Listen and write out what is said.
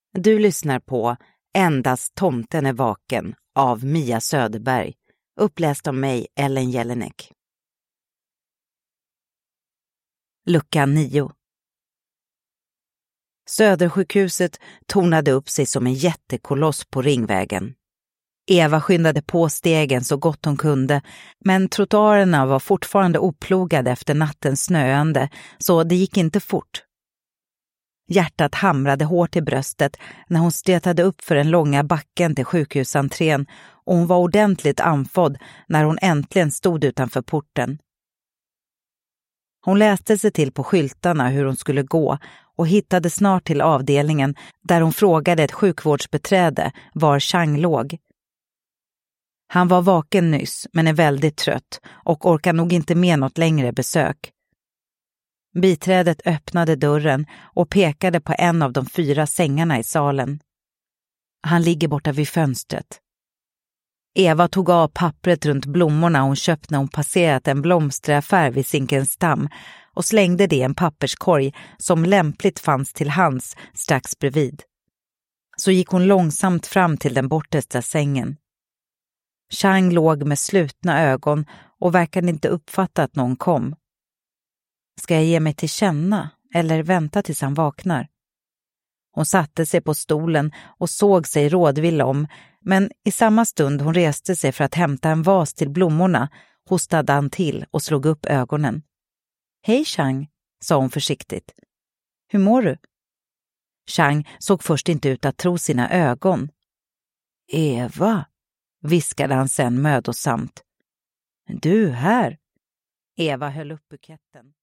Du lyssnar på Endast tomten är vaken av Mia Söderberg, uppläst av mig, Ellen Jelinek. Lucka 9. Södersjukhuset tornade upp sig som en jättekoloss på Ringvägen. Eva skyndade på stegen så gott hon kunde, men trottoarerna var fortfarande oplogade efter nattens snöande, så det gick inte fort. Hjärtat hamrade hårt i bröstet när hon stötade upp för den långa backen till sjukhusentrén, och hon var ordentligt andfådd när hon äntligen stod utanför porten. Hon läste sig till på skyltarna hur hon skulle gå och hittade snart till avdelningen där hon frågade ett sjukvårdsbeträde var Chang låg. Han var vaken nyss men är väldigt trött och orkar nog inte med något längre besök. Biträdet öppnade dörren och pekade på en av de 4 sängarna i salen. Han ligger borta vid fönstret. Eva tog av pappret runt blommorna hon köpt när hon passerat en blomsteraffär vid Zinkensdamm och slängde det i en papperskorg som lämpligt fanns till hands strax bredvid. Så gick hon långsamt fram till den bortersta sängen. Chang låg med slutna ögon och verkade inte uppfatta att någon kom. Ska jag ge mig till känna eller vänta tills han vaknar? Hon satte sig på stolen och såg sig rådvill om, men i samma stund hon reste sig för att hämta en vas till blommorna hostade han till och slog upp ögonen. Hej Chang, sa hon försiktigt. Hur mår du? Chang såg först inte ut att tro sina ögon. Eva, viskade han sen mödosamt. Du här? Eva höll upp buketten.